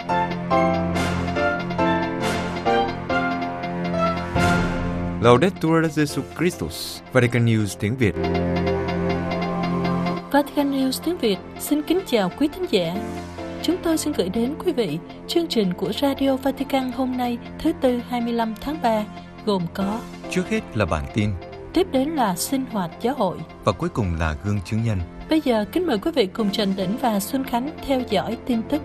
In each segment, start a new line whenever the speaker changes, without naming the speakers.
Laudetur Jesus Christus, Vatican News tiếng Việt.
Vatican News tiếng Việt xin kính chào quý thính giả. Chúng tôi xin gửi đến quý vị chương trình của Radio Vatican hôm nay thứ Tư 25 tháng 3 gồm có:
trước hết là bản tin,
tiếp đến là sinh hoạt giáo hội
và cuối cùng là gương chứng nhân.
Bây giờ kính mời quý vị cùng Trần Đỉnh và Xuân Khánh theo dõi tin tức.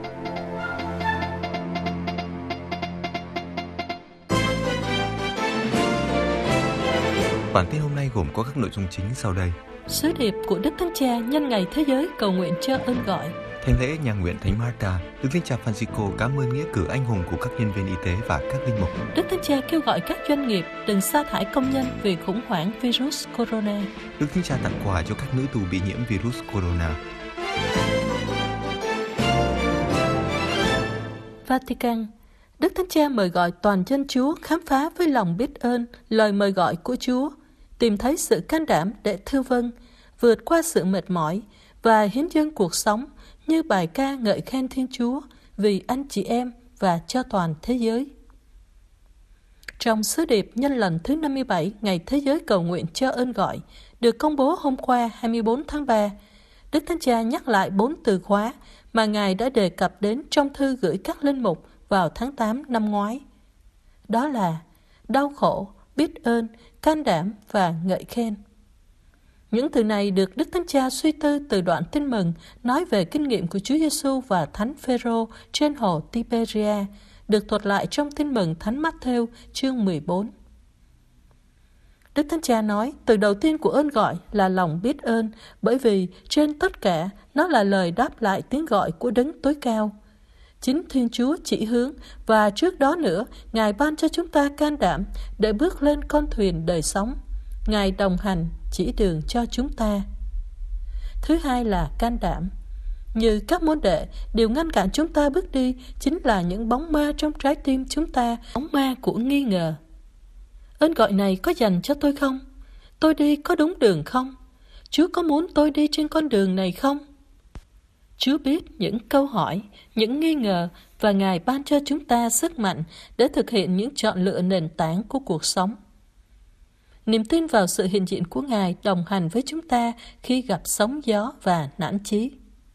Bản tin hôm nay gồm có các nội dung chính sau đây.
Sứ điệp của Đức Thánh Cha nhân ngày thế giới cầu nguyện cho ơn gọi.
Thánh lễ nhà nguyện Thánh Marta, Đức Thánh Cha Francisco cảm ơn nghĩa cử anh hùng của các nhân viên y tế và các linh mục.
Đức Thánh Cha kêu gọi các doanh nghiệp đừng sa thải công nhân vì khủng hoảng virus corona.
Đức Thánh Cha tặng quà cho các nữ tù bị nhiễm virus corona.
Vatican. Đức Thánh Cha mời gọi toàn dân Chúa khám phá với lòng biết ơn lời mời gọi của Chúa, tìm thấy sự can đảm để thưa vâng, vượt qua sự mệt mỏi và hiến dâng cuộc sống như bài ca ngợi khen Thiên Chúa vì anh chị em và cho toàn thế giới. Trong sứ điệp nhân lần thứ 57 Ngày Thế giới cầu nguyện cho ơn gọi được công bố hôm qua 24 tháng 3, Đức Thánh Cha nhắc lại 4 từ khóa mà Ngài đã đề cập đến trong thư gửi các linh mục vào tháng 8 năm ngoái. Đó là đau khổ, biết ơn, can đảm và ngợi khen. Những từ này được Đức Thánh Cha suy tư từ đoạn tin mừng nói về kinh nghiệm của Chúa Giêsu và Thánh Phêrô trên hồ Tiberia, được thuật lại trong tin mừng Thánh Mátthêu chương 14. Đức Thánh Cha nói từ đầu tiên của ơn gọi là lòng biết ơn, bởi vì trên tất cả nó là lời đáp lại tiếng gọi của Đấng tối cao. Chính Thiên Chúa chỉ hướng và trước đó nữa Ngài ban cho chúng ta can đảm để bước lên con thuyền đời sống. Ngài đồng hành chỉ đường cho chúng ta. Thứ hai là can đảm. Như các môn đệ, điều ngăn cản chúng ta bước đi chính là những bóng ma trong trái tim chúng ta, bóng ma của nghi ngờ. Ơn gọi này có dành cho tôi không? Tôi đi có đúng đường không? Chúa có muốn tôi đi trên con đường này không? Chúa biết những câu hỏi, những nghi ngờ và Ngài ban cho chúng ta sức mạnh để thực hiện những chọn lựa nền tảng của cuộc sống. Niềm tin vào sự hiện diện của Ngài đồng hành với chúng ta khi gặp sóng gió và nản chí.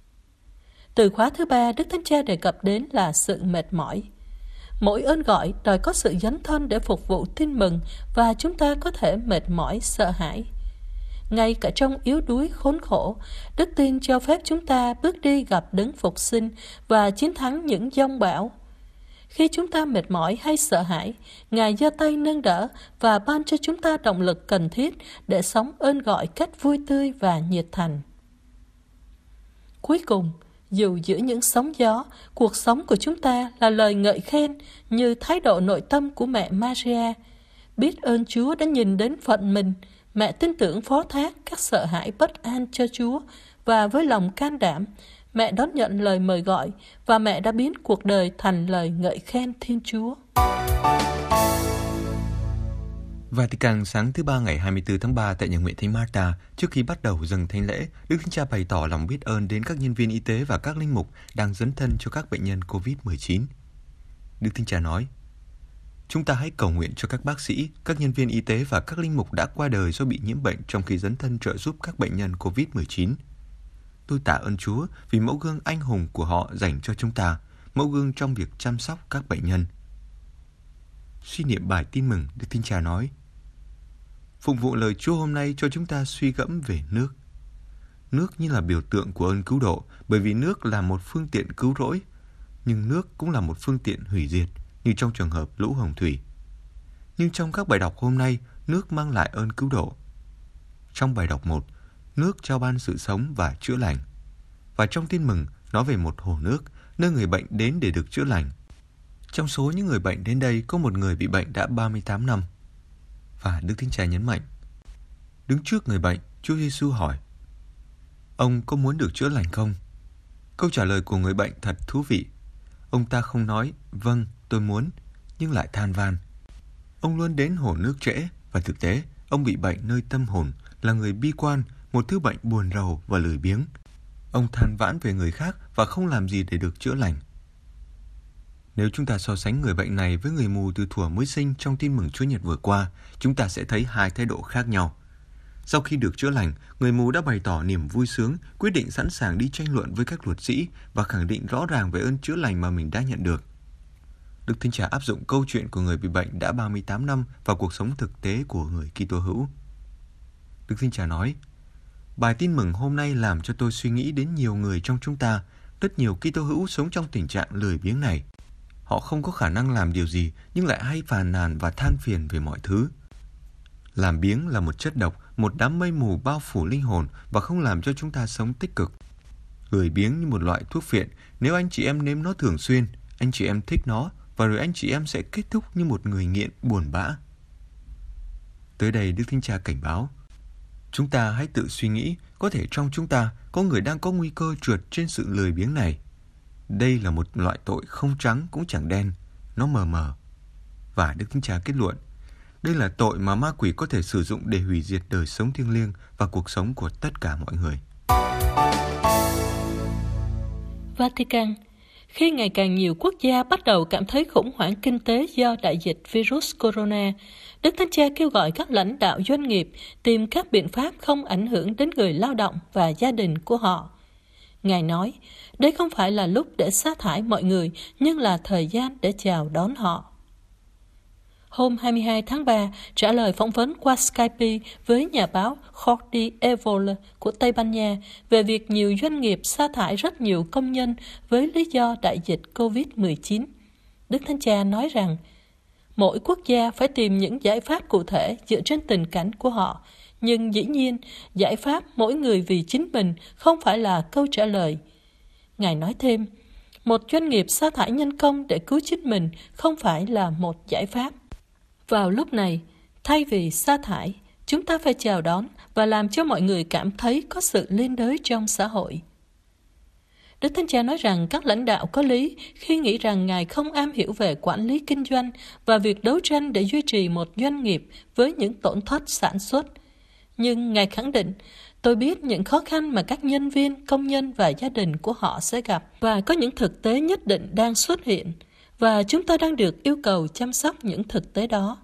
Từ khóa thứ 3 Đức Thánh Cha đề cập đến là sự mệt mỏi. Mỗi ơn gọi đòi có sự dấn thân để phục vụ tin mừng và chúng ta có thể mệt mỏi, sợ hãi. Ngay cả trong yếu đuối khốn khổ, đức tin cho phép chúng ta bước đi gặp Đấng Phục Sinh và chiến thắng những giông bão. Khi chúng ta mệt mỏi hay sợ hãi, Ngài giơ tay nâng đỡ và ban cho chúng ta động lực cần thiết để sống ơn gọi cách vui tươi và nhiệt thành. Cuối cùng, dù giữa những sóng gió, cuộc sống của chúng ta là lời ngợi khen như thái độ nội tâm của mẹ Maria. Biết ơn Chúa đã nhìn đến phận mình, mẹ tin tưởng phó thác các sợ hãi bất an cho Chúa và với lòng can đảm, mẹ đón nhận lời mời gọi và mẹ đã biến cuộc đời thành lời ngợi khen Thiên Chúa.
Vatican sáng thứ Ba ngày 24 tháng 3 tại nhà nguyện Thánh Marta, trước khi bắt đầu dâng thánh lễ, Đức Thánh Cha bày tỏ lòng biết ơn đến các nhân viên y tế và các linh mục đang dấn thân cho các bệnh nhân COVID-19. Đức Thánh Cha nói: chúng ta hãy cầu nguyện cho các bác sĩ, các nhân viên y tế và các linh mục đã qua đời do bị nhiễm bệnh trong khi dấn thân trợ giúp các bệnh nhân COVID-19. Tôi tạ ơn Chúa vì mẫu gương anh hùng của họ dành cho chúng ta, mẫu gương trong việc chăm sóc các bệnh nhân. Suy niệm bài tin mừng, Đức Thánh Cha nói: phục vụ lời Chúa hôm nay cho chúng ta suy gẫm về nước. Nước như là biểu tượng của ơn cứu độ, bởi vì nước là một phương tiện cứu rỗi, nhưng nước cũng là một phương tiện hủy diệt, như trong trường hợp lũ Hồng Thủy. Nhưng trong các bài đọc hôm nay, nước mang lại ơn cứu độ. Trong bài đọc 1, nước trao ban sự sống và chữa lành. Và trong tin mừng, nói về một hồ nước, nơi người bệnh đến để được chữa lành. Trong số những người bệnh đến đây, có một người bị bệnh đã 38 năm. Và Đức Thánh Cha nhấn mạnh: đứng trước người bệnh, Chúa Giêsu hỏi: ông có muốn được chữa lành không? Câu trả lời của người bệnh thật thú vị. Ông ta không nói vâng, tôi muốn, nhưng lại than van. Ông luôn đến hồ nước trễ, và thực tế, ông bị bệnh nơi tâm hồn, là người bi quan, một thứ bệnh buồn rầu và lười biếng. Ông than vãn về người khác và không làm gì để được chữa lành. Nếu chúng ta so sánh người bệnh này với người mù từ thuở mới sinh trong tin mừng Chúa Nhật vừa qua, chúng ta sẽ thấy hai thái độ khác nhau. Sau khi được chữa lành, người mù đã bày tỏ niềm vui sướng, quyết định sẵn sàng đi tranh luận với các luật sĩ và khẳng định rõ ràng về ơn chữa lành mà mình đã nhận được. Đức Thánh Cha áp dụng câu chuyện của người bị bệnh đã 38 năm vào cuộc sống thực tế của người Kitô hữu. Đức Thánh Cha nói, bài tin mừng hôm nay làm cho tôi suy nghĩ đến nhiều người trong chúng ta. Rất nhiều Kitô hữu sống trong tình trạng lười biếng này. Họ không có khả năng làm điều gì nhưng lại hay phàn nàn và than phiền về mọi thứ. Làm biếng là một chất độc, một đám mây mù bao phủ linh hồn và không làm cho chúng ta sống tích cực. Lười biếng như một loại thuốc phiện, nếu anh chị em nếm nó thường xuyên, anh chị em thích nó và rồi anh chị em sẽ kết thúc như một người nghiện buồn bã. Tới đây Đức Thánh Cha cảnh báo, chúng ta hãy tự suy nghĩ, có thể trong chúng ta có người đang có nguy cơ trượt trên sự lười biếng này. Đây là một loại tội không trắng cũng chẳng đen, nó mờ mờ. Và Đức Thánh Cha kết luận, đây là tội mà ma quỷ có thể sử dụng để hủy diệt đời sống thiêng liêng và cuộc sống của tất cả mọi người.
Vatican. Khi ngày càng nhiều quốc gia bắt đầu cảm thấy khủng hoảng kinh tế do đại dịch virus corona, Đức Thánh Cha kêu gọi các lãnh đạo doanh nghiệp tìm các biện pháp không ảnh hưởng đến người lao động và gia đình của họ. Ngài nói, đây không phải là lúc để sa thải mọi người, nhưng là thời gian để chào đón họ. Hôm 22 tháng 3, trả lời phỏng vấn qua Skype với nhà báo Jordi Evole của Tây Ban Nha về việc nhiều doanh nghiệp sa thải rất nhiều công nhân với lý do đại dịch COVID-19. Đức Thánh Cha nói rằng, mỗi quốc gia phải tìm những giải pháp cụ thể dựa trên tình cảnh của họ, nhưng dĩ nhiên, giải pháp mỗi người vì chính mình không phải là câu trả lời. Ngài nói thêm, một doanh nghiệp sa thải nhân công để cứu chính mình không phải là một giải pháp. Vào lúc này, thay vì sa thải, chúng ta phải chào đón và làm cho mọi người cảm thấy có sự liên đới trong xã hội. Đức Thánh Cha nói rằng các lãnh đạo có lý khi nghĩ rằng Ngài không am hiểu về quản lý kinh doanh và việc đấu tranh để duy trì một doanh nghiệp với những tổn thất sản xuất. Nhưng Ngài khẳng định, tôi biết những khó khăn mà các nhân viên, công nhân và gia đình của họ sẽ gặp và có những thực tế nhất định đang xuất hiện và chúng ta đang được yêu cầu chăm sóc những thực tế đó.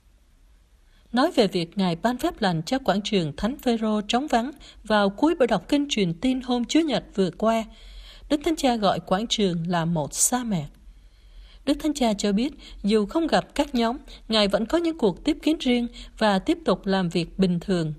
Nói về việc Ngài ban phép lành cho quảng trường Thánh Phêrô trống vắng vào cuối buổi đọc kinh truyền tin hôm Chúa Nhật vừa qua, Đức Thánh Cha gọi quảng trường là một sa mạc. Đức Thánh Cha cho biết dù không gặp các nhóm, Ngài vẫn có những cuộc tiếp kiến riêng và tiếp tục làm việc bình thường.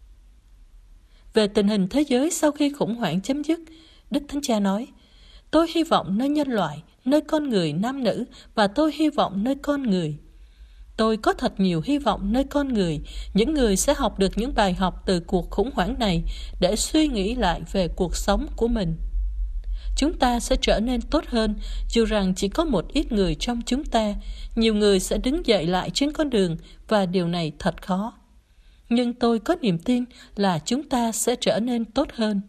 Về tình hình thế giới sau khi khủng hoảng chấm dứt, Đức Thánh Cha nói, tôi hy vọng nơi nhân loại, nơi con người nam nữ và tôi hy vọng nơi con người. Tôi có thật nhiều hy vọng nơi con người, những người sẽ học được những bài học từ cuộc khủng hoảng này để suy nghĩ lại về cuộc sống của mình. Chúng ta sẽ trở nên tốt hơn, dù rằng chỉ có một ít người trong chúng ta, nhiều người sẽ đứng dậy lại trên con đường và điều này thật khó. Nhưng tôi có niềm tin là chúng ta sẽ trở nên tốt hơn.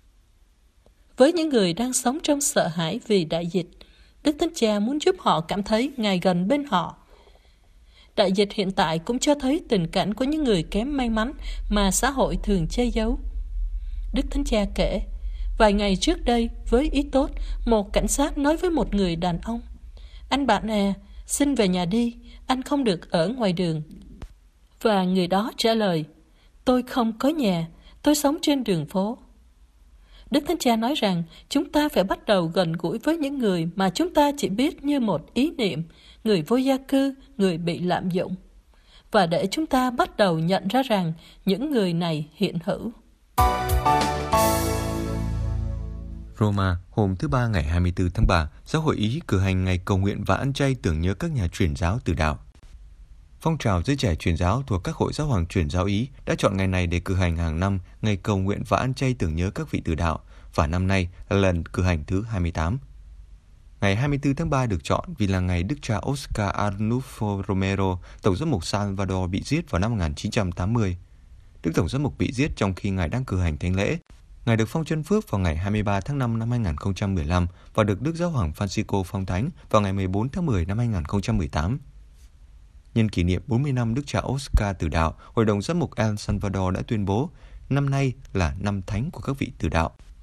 Với những người đang sống trong sợ hãi vì đại dịch, Đức Thánh Cha muốn giúp họ cảm thấy Ngài gần bên họ. Đại dịch hiện tại cũng cho thấy tình cảnh của những người kém may mắn mà xã hội thường che giấu. Đức Thánh Cha kể, vài ngày trước đây, với ý tốt, một cảnh sát nói với một người đàn ông, anh bạn à, xin về nhà đi, anh không được ở ngoài đường. Và người đó trả lời, tôi không có nhà, tôi sống trên đường phố. Đức Thánh Cha nói rằng chúng ta phải bắt đầu gần gũi với những người mà chúng ta chỉ biết như một ý niệm, người vô gia cư, người bị lạm dụng. Và để chúng ta bắt đầu nhận ra rằng những người này hiện hữu.
Roma, hôm thứ Ba ngày 24 tháng 3, Giáo hội Ý cử hành ngày cầu nguyện và ăn chay tưởng nhớ các nhà truyền giáo tử đạo. Phong trào giới trẻ truyền giáo thuộc các hội giáo hoàng truyền giáo Ý đã chọn ngày này để cử hành hàng năm ngày cầu nguyện và ăn chay tưởng nhớ các vị tử đạo, và năm nay là lần cử hành thứ 28. Ngày 24 tháng 3 được chọn vì là ngày Đức cha Oscar Arnulfo Romero, Tổng giám mục Salvador bị giết vào năm 1980. Đức Tổng giám mục bị giết trong khi Ngài đang cử hành thánh lễ. Ngài được phong chân phước vào ngày 23 tháng 5 năm 2015 và được Đức Giáo hoàng Francisco phong thánh vào ngày 14 tháng 10 năm 2018. Nhân kỷ niệm 40 năm Đức cha Oscar tử đạo, Hội đồng giám mục El Salvador đã tuyên bố năm nay là năm thánh của các vị tử đạo.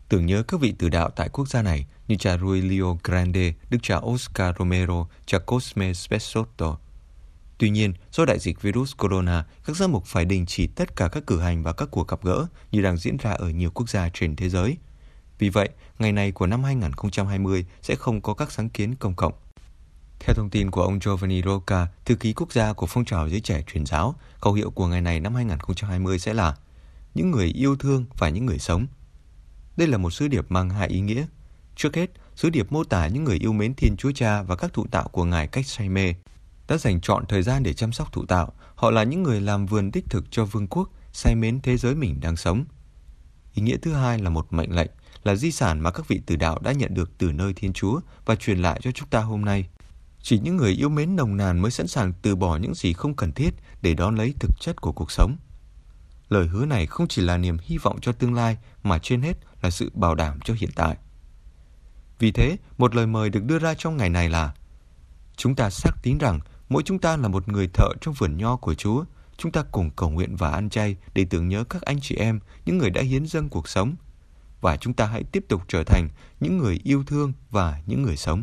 tưởng nhớ các vị tử đạo tại quốc gia này như cha Rui Leo Grande, đức cha Oscar Romero, cha Cosme Spessotto. Tuy nhiên, do đại dịch virus corona, các giám mục phải đình chỉ tất cả các cử hành và các cuộc gặp gỡ như đang diễn ra ở nhiều quốc gia trên thế giới. Vì vậy, ngày này của năm 2020 sẽ không có các sáng kiến công cộng. Theo thông tin của ông Giovanni Rocca, thư ký quốc gia của phong trào giới trẻ truyền giáo, khẩu hiệu của ngày này năm 2020 sẽ là những người yêu thương và những người sống. Đây là một sứ điệp mang hai ý nghĩa. Trước hết, sứ điệp mô tả những người yêu mến Thiên Chúa Cha và các thụ tạo của Ngài cách say mê. Đã dành trọn thời gian để chăm sóc thụ tạo, họ là những người làm vườn đích thực cho vương quốc, say mến thế giới mình đang sống. Ý nghĩa thứ hai là một mệnh lệnh, là di sản mà các vị tử đạo đã nhận được từ nơi Thiên Chúa và truyền lại cho chúng ta hôm nay. Chỉ những người yêu mến nồng nàn mới sẵn sàng từ bỏ những gì không cần thiết để đón lấy thực chất của cuộc sống. Lời hứa này không chỉ là niềm hy vọng cho tương lai mà trên hết là sự bảo đảm cho hiện tại. Vì thế, một lời mời được đưa ra trong ngày này là: chúng ta xác tín rằng mỗi chúng ta là một người thợ trong vườn nho của Chúa. Chúng ta cùng cầu nguyện và ăn chay để tưởng nhớ các anh chị em, những người đã hiến dâng cuộc sống. Và chúng ta hãy tiếp tục trở thành những người yêu thương và những người sống.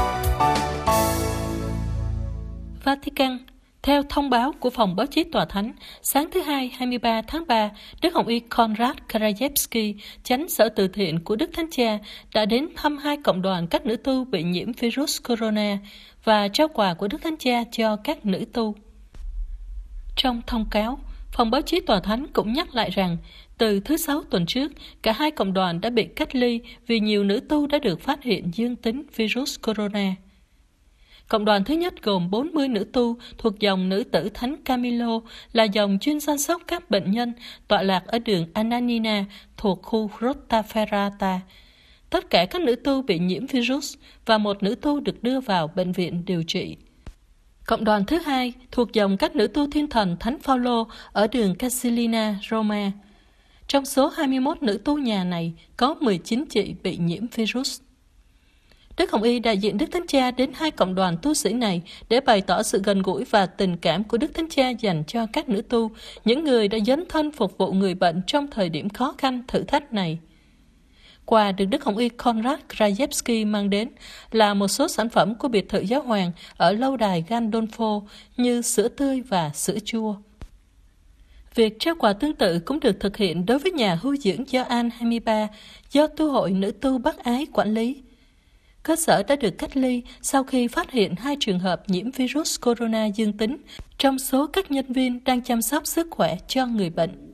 Vatican. Theo thông báo của Phòng Báo chí Tòa Thánh, sáng thứ Hai 23 tháng 3, Đức Hồng Y Konrad Krajewski, chánh sở từ thiện của Đức Thánh Cha, đã đến thăm 2 cộng đoàn các nữ tu bị nhiễm virus corona và trao quà của Đức Thánh Cha cho các nữ tu. Trong thông cáo, Phòng Báo chí Tòa Thánh cũng nhắc lại rằng, từ thứ Sáu tuần trước, cả 2 cộng đoàn đã bị cách ly vì nhiều nữ tu đã được phát hiện dương tính virus corona. Cộng đoàn thứ nhất gồm 40 nữ tu thuộc dòng nữ tử Thánh Camilo, là dòng chuyên chăm sóc các bệnh nhân tọa lạc ở đường Ananina thuộc khu Grottaferrata. Tất cả các nữ tu bị nhiễm virus và một nữ tu được đưa vào bệnh viện điều trị. Cộng đoàn thứ hai thuộc dòng các nữ tu thiên thần Thánh Phaolô ở đường Casilina, Roma. Trong số 21 nữ tu nhà này, có 19 chị bị nhiễm virus. Đức Hồng Y đại diện Đức Thánh Cha đến 2 cộng đoàn tu sĩ này để bày tỏ sự gần gũi và tình cảm của Đức Thánh Cha dành cho các nữ tu, những người đã dấn thân phục vụ người bệnh trong thời điểm khó khăn, thử thách này. Quà được Đức Hồng Y Konrad Krajewski mang đến là một số sản phẩm của biệt thự giáo hoàng ở lâu đài Gandolfo như sữa tươi và sữa chua. Việc trao quà tương tự cũng được thực hiện đối với nhà hưu dưỡng Gioan 23 do tu hội nữ tu Bác Ái quản lý. Cơ sở đã được cách ly sau khi phát hiện 2 trường hợp nhiễm virus corona dương tính trong số các nhân viên đang chăm sóc sức khỏe cho người bệnh.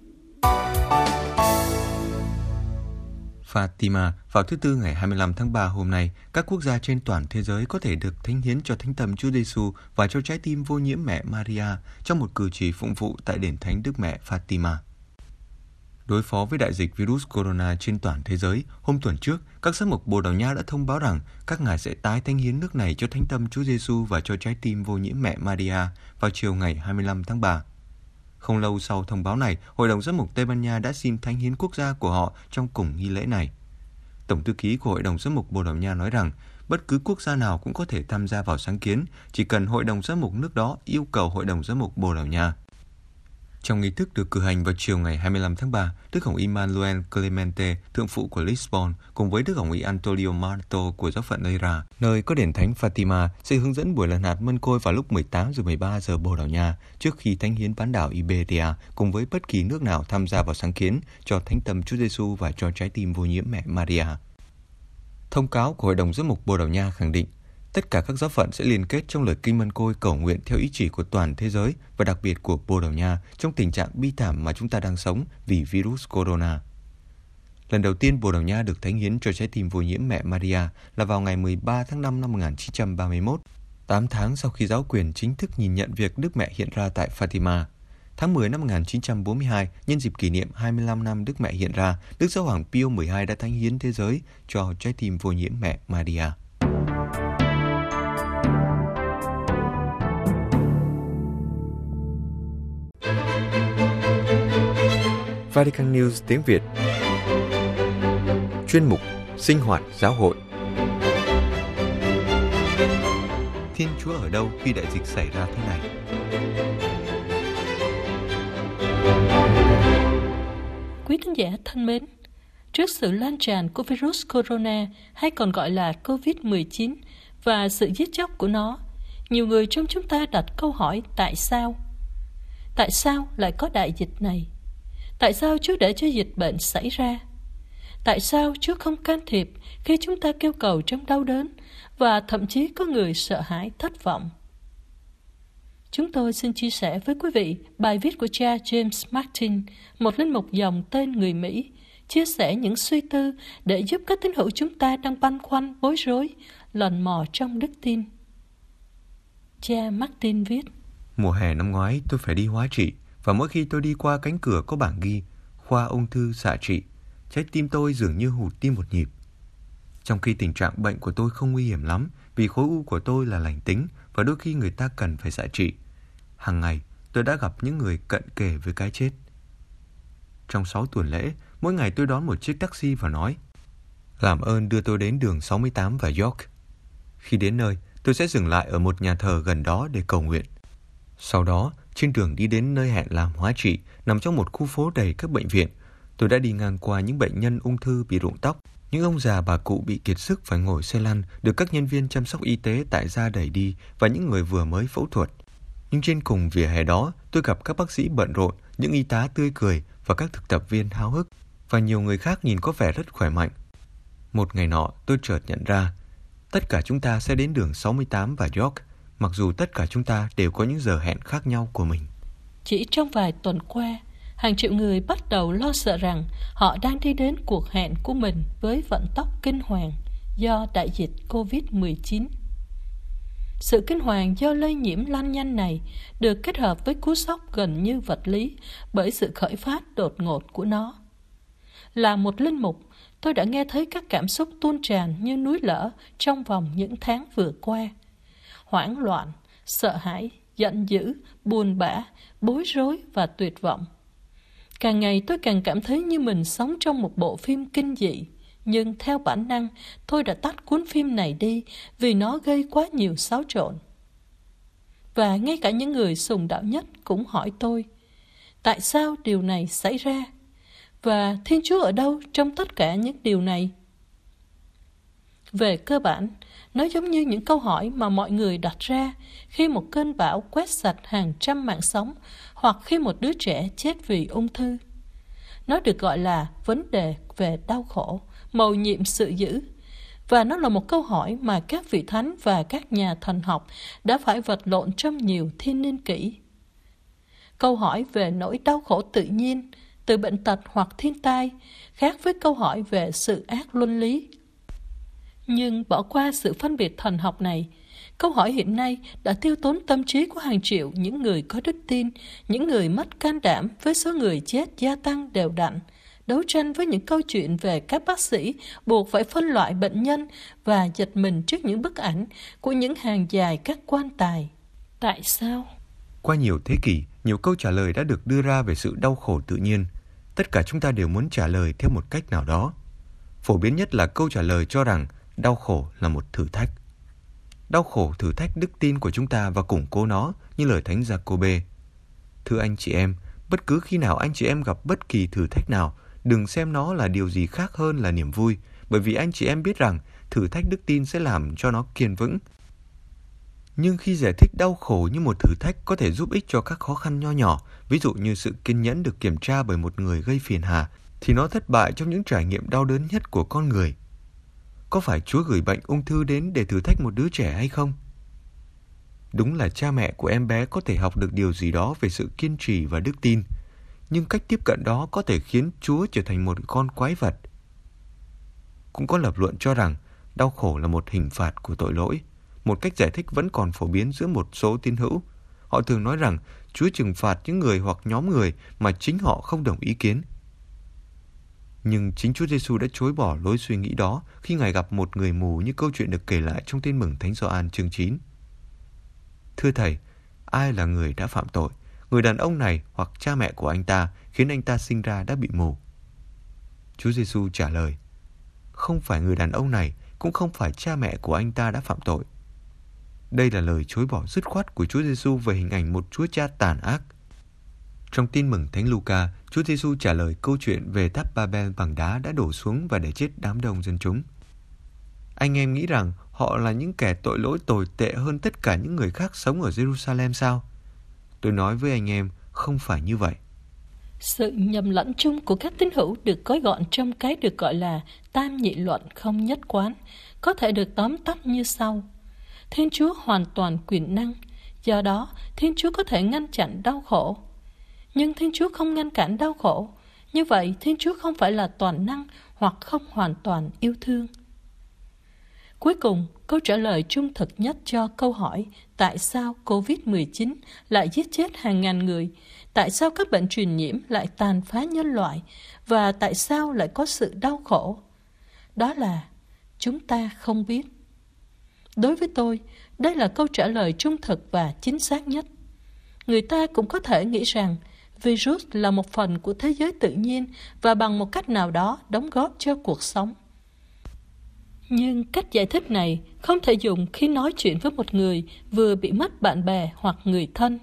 Fatima, vào thứ Tư ngày 25 tháng 3 hôm nay, các quốc gia trên toàn thế giới có thể được thánh hiến cho Thánh Tâm Chúa Giêsu và cho trái tim vô nhiễm mẹ Maria trong một cử chỉ phụng vụ tại đền thánh Đức Mẹ Fatima. Đối phó với đại dịch virus corona trên toàn thế giới, hôm tuần trước, các giám mục Bồ Đào Nha đã thông báo rằng các ngài sẽ tái thánh hiến nước này cho Thánh Tâm Chúa Giêsu và cho trái tim vô nhiễm mẹ Maria vào chiều ngày 25 tháng 3. Không lâu sau thông báo này, Hội đồng Giám mục Tây Ban Nha đã xin thánh hiến quốc gia của họ trong cùng nghi lễ này. Tổng thư ký của Hội đồng Giám mục Bồ Đào Nha nói rằng, bất cứ quốc gia nào cũng có thể tham gia vào sáng kiến, chỉ cần Hội đồng Giám mục nước đó yêu cầu Hội đồng Giám mục Bồ Đào Nha. Trong nghi thức được cử hành vào chiều ngày 25 tháng 3, Đức Hồng Y Manuel Clemente, thượng phụ của Lisbon, cùng với Đức Hồng Y Antonio Marto của giáo phận Neira, nơi có đền thánh Fatima, sẽ hướng dẫn buổi lần hạt mân côi vào lúc 18:13 giờ Bồ Đào Nha, trước khi thánh hiến bán đảo Iberia cùng với bất kỳ nước nào tham gia vào sáng kiến cho Thánh Tâm Chúa Giêsu và cho trái tim vô nhiễm mẹ Maria. Thông cáo của Hội đồng Giám mục Bồ Đào Nha khẳng định, tất cả các giáo phận sẽ liên kết trong lời kinh mân côi cầu nguyện theo ý chỉ của toàn thế giới và đặc biệt của Bồ Đào Nha trong tình trạng bi thảm mà chúng ta đang sống vì virus corona. Lần đầu tiên Bồ Đào Nha được thánh hiến cho trái tim vô nhiễm mẹ Maria là vào ngày 13 tháng 5 năm 1931, 8 tháng sau khi giáo quyền chính thức nhìn nhận việc Đức Mẹ hiện ra tại Fatima. Tháng 10 năm 1942, nhân dịp kỷ niệm 25 năm Đức Mẹ hiện ra, Đức Giáo hoàng Pio XII đã thánh hiến thế giới cho trái tim vô nhiễm mẹ Maria. Vatican News tiếng Việt. Chuyên mục Sinh hoạt giáo hội. Thiên Chúa ở đâu khi đại dịch xảy ra thế này?
Quý thính giả thân mến, trước sự lan tràn của virus corona hay còn gọi là COVID-19 và sự giết chóc của nó, nhiều người trong chúng ta đặt câu hỏi tại sao? Tại sao lại có đại dịch này? Tại sao Chúa để cho dịch bệnh xảy ra? Tại sao Chúa không can thiệp khi chúng ta kêu cầu trong đau đớn và thậm chí có người sợ hãi, thất vọng? Chúng tôi xin chia sẻ với quý vị bài viết của cha James Martin, một linh mục dòng tên người Mỹ, chia sẻ những suy tư để giúp các tín hữu chúng ta đang băn khoăn, bối rối, lần mò trong đức tin. Cha Martin viết:
Mùa hè năm ngoái tôi phải đi hóa trị, và mỗi khi tôi đi qua cánh cửa có bảng ghi khoa ung thư xạ trị, trái tim tôi dường như hụt tim một nhịp. Trong khi tình trạng bệnh của tôi không nguy hiểm lắm vì khối u của tôi là lành tính và đôi khi người ta cần phải xạ trị. Hàng ngày tôi đã gặp những người cận kề với cái chết. Trong 6 tuần lễ, mỗi ngày tôi đón một chiếc taxi và nói: làm ơn đưa tôi đến đường 68 và York. Khi đến nơi, tôi sẽ dừng lại ở một nhà thờ gần đó để cầu nguyện. Sau đó, trên đường đi đến nơi hẹn làm hóa trị, nằm trong một khu phố đầy các bệnh viện, tôi đã đi ngang qua những bệnh nhân ung thư bị rụng tóc, những ông già bà cụ bị kiệt sức phải ngồi xe lăn, được các nhân viên chăm sóc y tế tại gia đẩy đi, và những người vừa mới phẫu thuật. Nhưng trên cùng vỉa hè đó, tôi gặp các bác sĩ bận rộn, những y tá tươi cười và các thực tập viên háo hức, và nhiều người khác nhìn có vẻ rất khỏe mạnh. Một ngày nọ, tôi chợt nhận ra, tất cả chúng ta sẽ đến đường 68 và York, mặc dù tất cả chúng ta đều có những giờ hẹn khác nhau của mình.
Chỉ trong vài tuần qua, hàng triệu người bắt đầu lo sợ rằng họ đang đi đến cuộc hẹn của mình với vận tốc kinh hoàng do đại dịch COVID-19. Sự kinh hoàng do lây nhiễm lan nhanh này được kết hợp với cú sốc gần như vật lý bởi sự khởi phát đột ngột của nó. Là một linh mục, tôi đã nghe thấy các cảm xúc tuôn tràn như núi lở trong vòng những tháng vừa qua. Hoảng loạn, sợ hãi, giận dữ, buồn bã, bối rối và tuyệt vọng. Càng ngày tôi càng cảm thấy như mình sống trong một bộ phim kinh dị. Nhưng theo bản năng, tôi đã tắt cuốn phim này đi vì nó gây quá nhiều xáo trộn. Và ngay cả những người sùng đạo nhất cũng hỏi tôi, tại sao điều này xảy ra? Và Thiên Chúa ở đâu trong tất cả những điều này? Về cơ bản, nó giống như những câu hỏi mà mọi người đặt ra khi một cơn bão quét sạch hàng trăm mạng sống hoặc khi một đứa trẻ chết vì ung thư. Nó được gọi là vấn đề về đau khổ, mầu nhiệm sự dữ. Và nó là một câu hỏi mà các vị thánh và các nhà thần học đã phải vật lộn trong nhiều thiên niên kỷ. Câu hỏi về nỗi đau khổ tự nhiên, từ bệnh tật hoặc thiên tai, khác với câu hỏi về sự ác luân lý. Nhưng bỏ qua sự phân biệt thần học này, câu hỏi hiện nay đã tiêu tốn tâm trí của hàng triệu những người có đức tin, những người mất can đảm với số người chết gia tăng đều đặn, đấu tranh với những câu chuyện về các bác sĩ buộc phải phân loại bệnh nhân và giật mình trước những bức ảnh của những hàng dài các quan tài. Tại sao?
Qua nhiều thế kỷ, nhiều câu trả lời đã được đưa ra về sự đau khổ tự nhiên. Tất cả chúng ta đều muốn trả lời theo một cách nào đó. Phổ biến nhất là câu trả lời cho rằng đau khổ là một thử thách. Đau khổ thử thách đức tin của chúng ta và củng cố nó, như lời Thánh Giacôbê. Thưa anh chị em, bất cứ khi nào anh chị em gặp bất kỳ thử thách nào, đừng xem nó là điều gì khác hơn là niềm vui, bởi vì anh chị em biết rằng thử thách đức tin sẽ làm cho nó kiên vững. Nhưng khi giải thích đau khổ như một thử thách có thể giúp ích cho các khó khăn nho nhỏ, ví dụ như sự kiên nhẫn được kiểm tra bởi một người gây phiền hà, thì nó thất bại trong những trải nghiệm đau đớn nhất của con người. Có phải Chúa gửi bệnh ung thư đến để thử thách một đứa trẻ hay không? Đúng là cha mẹ của em bé có thể học được điều gì đó về sự kiên trì và đức tin, nhưng cách tiếp cận đó có thể khiến Chúa trở thành một con quái vật. Cũng có lập luận cho rằng đau khổ là một hình phạt của tội lỗi. Một cách giải thích vẫn còn phổ biến giữa một số tín hữu. Họ thường nói rằng Chúa trừng phạt những người hoặc nhóm người mà chính họ không đồng ý kiến. Nhưng chính Chúa Giêsu đã chối bỏ lối suy nghĩ đó khi Ngài gặp một người mù như câu chuyện được kể lại trong Tin mừng Thánh Gioan chương 9. Thưa Thầy, ai là người đã phạm tội? Người đàn ông này hoặc cha mẹ của anh ta khiến anh ta sinh ra đã bị mù? Chúa Giêsu trả lời, không phải người đàn ông này, cũng không phải cha mẹ của anh ta đã phạm tội. Đây là lời chối bỏ dứt khoát của Chúa Giêsu về hình ảnh một Chúa Cha tàn ác. Trong Tin mừng Thánh Luca, Chúa Giêsu trả lời câu chuyện về tháp Babel bằng đá đã đổ xuống và để chết đám đông dân chúng. Anh em nghĩ rằng họ là những kẻ tội lỗi tồi tệ hơn tất cả những người khác sống ở Jerusalem sao? Tôi nói với anh em, không phải như vậy.
Sự nhầm lẫn chung của các tín hữu được gói gọn trong cái được gọi là tam nhị luận không nhất quán, có thể được tóm tắt như sau. Thiên Chúa hoàn toàn quyền năng, do đó Thiên Chúa có thể ngăn chặn đau khổ. Nhưng Thiên Chúa không ngăn cản đau khổ, như vậy Thiên Chúa không phải là toàn năng hoặc không hoàn toàn yêu thương. Cuối cùng, câu trả lời trung thực nhất cho câu hỏi tại sao COVID-19 lại giết chết hàng ngàn người, tại sao các bệnh truyền nhiễm lại tàn phá nhân loại và tại sao lại có sự đau khổ, đó là chúng ta không biết. Đối với tôi, đây là câu trả lời trung thực và chính xác nhất. Người ta cũng có thể nghĩ rằng virus là một phần của thế giới tự nhiên và bằng một cách nào đó đóng góp cho cuộc sống. Nhưng cách giải thích này không thể dùng khi nói chuyện với một người vừa bị mất bạn bè hoặc người thân.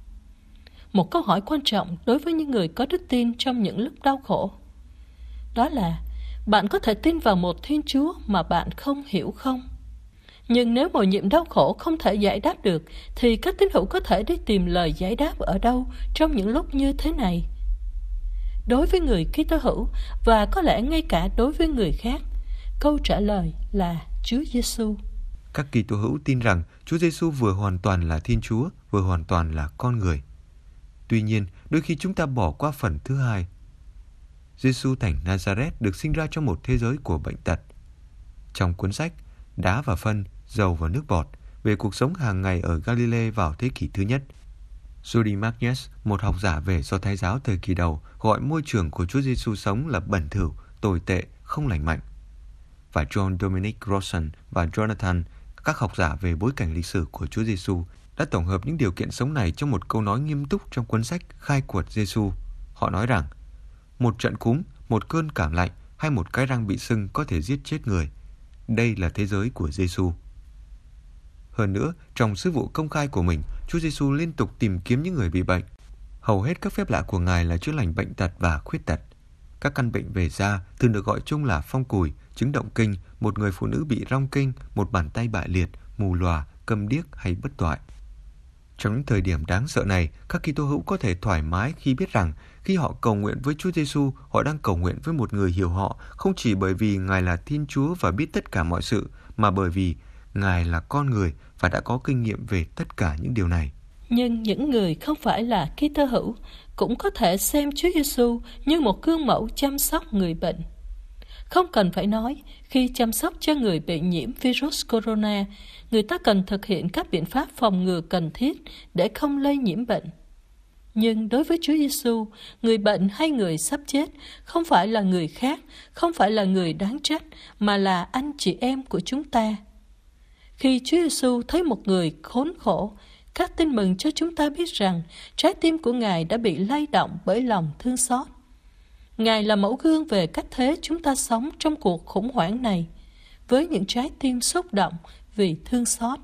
Một câu hỏi quan trọng đối với những người có đức tin trong những lúc đau khổ, đó là bạn có thể tin vào một Thiên Chúa mà bạn không hiểu không? Nhưng nếu mầu nhiệm đau khổ không thể giải đáp được, thì các tín hữu có thể đi tìm lời giải đáp ở đâu trong những lúc như thế này? Đối với người Kitô hữu và có lẽ ngay cả đối với người khác, câu trả lời là Chúa Giêsu.
Các Kitô hữu tin rằng Chúa Giêsu vừa hoàn toàn là Thiên Chúa, vừa hoàn toàn là con người. Tuy nhiên, đôi khi chúng ta bỏ qua phần thứ hai. Giêsu thành Nazareth được sinh ra trong một thế giới của bệnh tật. Trong cuốn sách Đá và Phân, Dầu và Nước Bọt về cuộc sống hàng ngày ở Galilee vào thế kỷ thứ nhất, Judy Magnus, một học giả về Do Thái giáo thời kỳ đầu, gọi môi trường của Chúa Giêsu sống là bẩn thỉu, tồi tệ, không lành mạnh. Và John Dominic Crossan và Jonathan, các học giả về bối cảnh lịch sử của Chúa Giêsu, đã tổng hợp những điều kiện sống này trong một câu nói nghiêm túc trong cuốn sách Khai quật Giêsu. Họ nói rằng, một trận cúm, một cơn cảm lạnh hay một cái răng bị sưng có thể giết chết người. Đây là thế giới của Giêsu. Hơn nữa, trong sứ vụ công khai của mình, Chúa Giêsu liên tục tìm kiếm những người bị bệnh. Hầu hết các phép lạ của Ngài là chữa lành bệnh tật và khuyết tật. Các căn bệnh về da thường được gọi chung là phong cùi, chứng động kinh, một người phụ nữ bị rong kinh, một bàn tay bại liệt, mù lòa, câm điếc hay bất toại. Trong những thời điểm đáng sợ này, các Kitô hữu có thể thoải mái khi biết rằng khi họ cầu nguyện với Chúa Giêsu, họ đang cầu nguyện với một người hiểu họ, không chỉ bởi vì Ngài là Thiên Chúa và biết tất cả mọi sự, mà bởi vì Ngài là con người và đã có kinh nghiệm về tất cả những điều này.
Nhưng những người không phải là Kitô hữu cũng có thể xem Chúa Giêsu như một gương mẫu chăm sóc người bệnh. Không cần phải nói, khi chăm sóc cho người bị nhiễm virus corona, người ta cần thực hiện các biện pháp phòng ngừa cần thiết để không lây nhiễm bệnh. Nhưng đối với Chúa Giêsu, người bệnh hay người sắp chết không phải là người khác, không phải là người đáng trách, mà là anh chị em của chúng ta. Khi Chúa Giêsu thấy một người khốn khổ, các tin mừng cho chúng ta biết rằng trái tim của Ngài đã bị lay động bởi lòng thương xót. Ngài là mẫu gương về cách thế chúng ta sống trong cuộc khủng hoảng này, với những trái tim xúc động vì thương xót.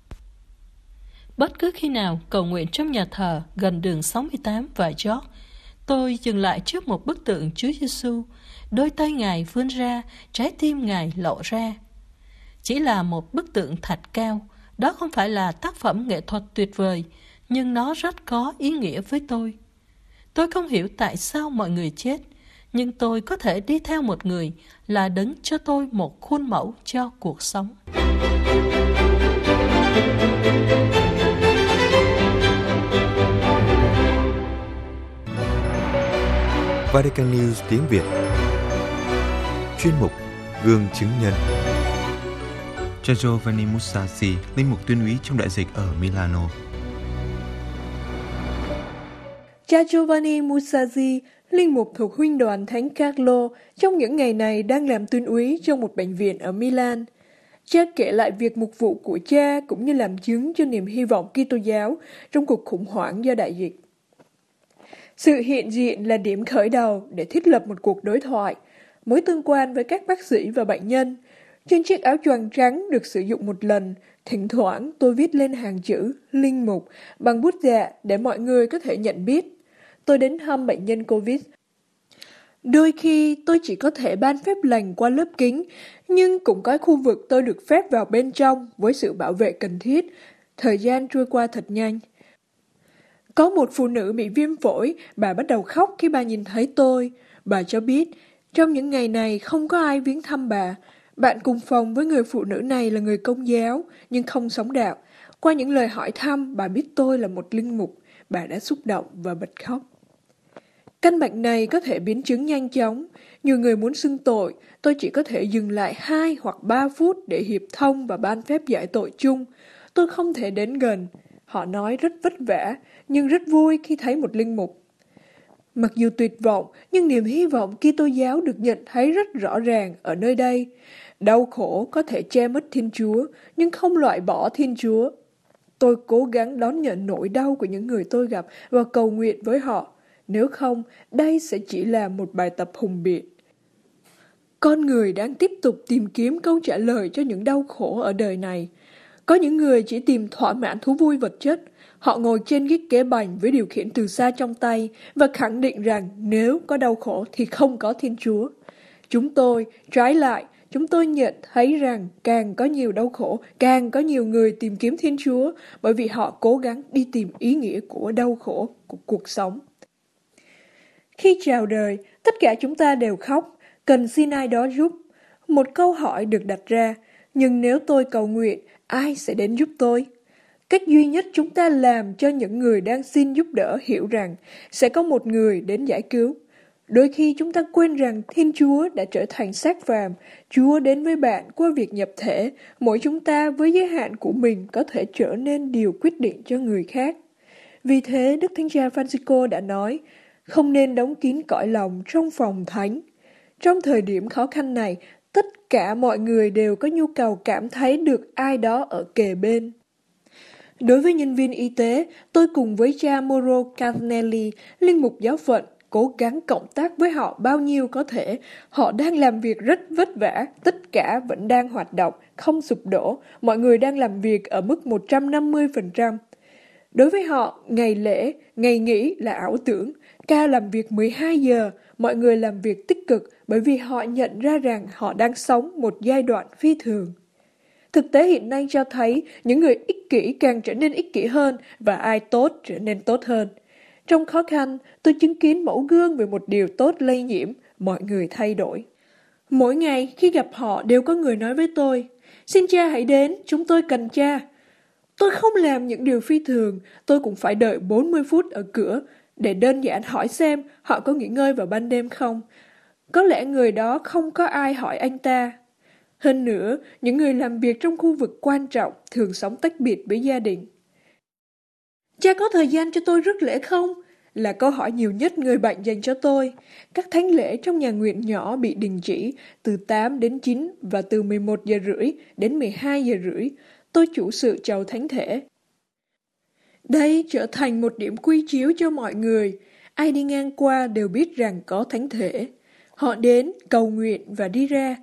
Bất cứ khi nào cầu nguyện trong nhà thờ gần đường 68 và York, tôi dừng lại trước một bức tượng Chúa Giêsu, đôi tay Ngài vươn ra, trái tim Ngài lộ ra. Chỉ là một bức tượng thạch cao, đó không phải là tác phẩm nghệ thuật tuyệt vời, nhưng nó rất có ý nghĩa với tôi. Tôi không hiểu tại sao mọi người chết, nhưng tôi có thể đi theo một người là đấng cho tôi một khuôn mẫu cho cuộc sống.
Vatican News tiếng Việt. Chuyên mục Gương chứng nhân. Cha Giovanni Musasi, linh mục tuyên úy trong đại dịch ở Milano.
Cha Giovanni Musasi, linh mục thuộc huynh đoàn Thánh Carlo, trong những ngày này đang làm tuyên úy trong một bệnh viện ở Milan. Cha kể lại việc mục vụ của cha cũng như làm chứng cho niềm hy vọng Kitô giáo trong cuộc khủng hoảng do đại dịch. Sự hiện diện là điểm khởi đầu để thiết lập một cuộc đối thoại, mối tương quan với các bác sĩ và bệnh nhân. Trên chiếc áo choàng trắng được sử dụng một lần, thỉnh thoảng tôi viết lên hàng chữ linh mục bằng bút dạ để mọi người có thể nhận biết. tôi đến thăm bệnh nhân Covid. Đôi khi tôi chỉ có thể ban phép lành qua lớp kính, nhưng cũng có khu vực tôi được phép vào bên trong với sự bảo vệ cần thiết. Thời gian trôi qua thật nhanh. Có một phụ nữ bị viêm phổi, bà bắt đầu khóc khi bà nhìn thấy tôi. Bà cho biết, trong những ngày này không có ai viếng thăm bà. Bạn cùng phòng với người phụ nữ này là người Công giáo, nhưng không sống đạo. Qua những lời hỏi thăm, bà biết tôi là một linh mục. Bà đã xúc động và bật khóc. Căn bệnh này có thể biến chứng nhanh chóng. Nhiều người muốn xưng tội, tôi chỉ có thể dừng lại 2 hoặc 3 phút để hiệp thông và ban phép giải tội chung. Tôi không thể đến gần. Họ nói rất vất vả, nhưng rất vui khi thấy một linh mục. Mặc dù tuyệt vọng, nhưng niềm hy vọng Kitô giáo được nhận thấy rất rõ ràng ở nơi đây. Đau khổ có thể che mất Thiên Chúa, nhưng không loại bỏ Thiên Chúa. Tôi cố gắng đón nhận nỗi đau của những người tôi gặp và cầu nguyện với họ. Nếu không, đây sẽ chỉ là một bài tập hùng biện. Con người đang tiếp tục tìm kiếm câu trả lời cho những đau khổ ở đời này. Có những người chỉ tìm thỏa mãn thú vui vật chất. Họ ngồi trên chiếc ghế bành với điều khiển từ xa trong tay và khẳng định rằng nếu có đau khổ thì không có Thiên Chúa. Chúng tôi, trái lại, chúng tôi nhận thấy rằng càng có nhiều đau khổ, càng có nhiều người tìm kiếm Thiên Chúa bởi vì họ cố gắng đi tìm ý nghĩa của đau khổ, của cuộc sống. Khi chào đời, tất cả chúng ta đều khóc, cần xin ai đó giúp. Một câu hỏi được đặt ra, nhưng nếu tôi cầu nguyện, ai sẽ đến giúp tôi? Cách duy nhất chúng ta làm cho những người đang xin giúp đỡ hiểu rằng sẽ có một người đến giải cứu. Đôi khi chúng ta quên rằng Thiên Chúa đã trở thành xác phàm, Chúa đến với bạn qua việc nhập thể, mỗi chúng ta với giới hạn của mình có thể trở nên điều quyết định cho người khác. Vì thế, Đức Thánh Cha Francisco đã nói, không nên đóng kín cõi lòng trong phòng thánh. Trong thời điểm khó khăn này, tất cả mọi người đều có nhu cầu cảm thấy được ai đó ở kề bên. Đối với nhân viên y tế, tôi cùng với cha Mauro Carnelli, linh mục giáo phận, cố gắng cộng tác với họ bao nhiêu có thể. Họ đang làm việc rất vất vả, tất cả vẫn đang hoạt động, không sụp đổ. Mọi người đang làm việc ở mức 150%. Đối với họ, ngày lễ, ngày nghỉ là ảo tưởng. Ca làm việc 12 giờ, mọi người làm việc tích cực bởi vì họ nhận ra rằng họ đang sống một giai đoạn phi thường. Thực tế hiện nay cho thấy những người ích kỷ càng trở nên ích kỷ hơn và ai tốt trở nên tốt hơn. Trong khó khăn, tôi chứng kiến mẫu gương về một điều tốt lây nhiễm, mọi người thay đổi. Mỗi ngày khi gặp họ đều có người nói với tôi, xin cha hãy đến, chúng tôi cần cha. Tôi không làm những điều phi thường, tôi cũng phải đợi 40 phút ở cửa để đơn giản hỏi xem họ có nghỉ ngơi vào ban đêm không. Có lẽ người đó không có ai hỏi anh ta. Hơn nữa, những người làm việc trong khu vực quan trọng thường sống tách biệt với gia đình. Cha có thời gian cho tôi rước lễ không? Là câu hỏi nhiều nhất người bệnh dành cho tôi. Các thánh lễ trong nhà nguyện nhỏ bị đình chỉ từ 8 đến 9 và từ 11 giờ rưỡi đến 12 giờ rưỡi. Tôi chủ sự chầu thánh thể. Đây trở thành một điểm quy chiếu cho mọi người. Ai đi ngang qua đều biết rằng có thánh thể. Họ đến, cầu nguyện và đi ra.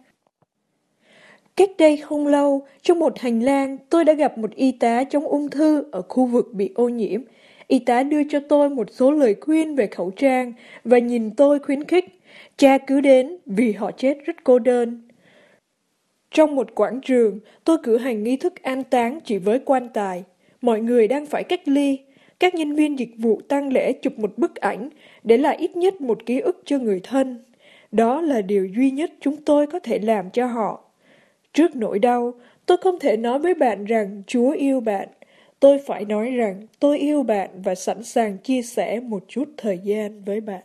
Cách đây không lâu, trong một hành lang, tôi đã gặp một y tá chống ung thư ở khu vực bị ô nhiễm. Y tá đưa cho tôi một số lời khuyên về khẩu trang và nhìn tôi khuyến khích. Cha cứ đến vì họ chết rất cô đơn. Trong một quảng trường, tôi cử hành nghi thức an táng chỉ với quan tài. Mọi người đang phải cách ly. Các nhân viên dịch vụ tang lễ chụp một bức ảnh để lại ít nhất một ký ức cho người thân. Đó là điều duy nhất chúng tôi có thể làm cho họ. Trước nỗi đau, tôi không thể nói với bạn rằng Chúa yêu bạn. Tôi phải nói rằng tôi yêu bạn và sẵn sàng chia sẻ một chút thời gian với bạn.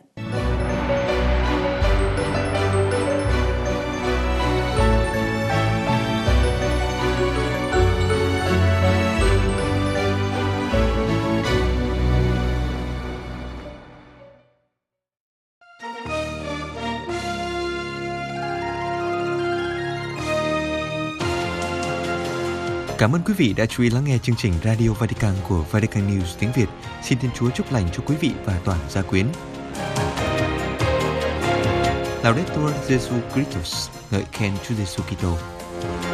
Cảm ơn quý vị đã chú ý lắng nghe chương trình Radio Vatican của Vatican News tiếng Việt. Xin Thiên Chúa chúc lành cho quý vị và toàn gia quyến. Laudetur Jesu Christus, ngợi khen Chúa Giêsu Kitô.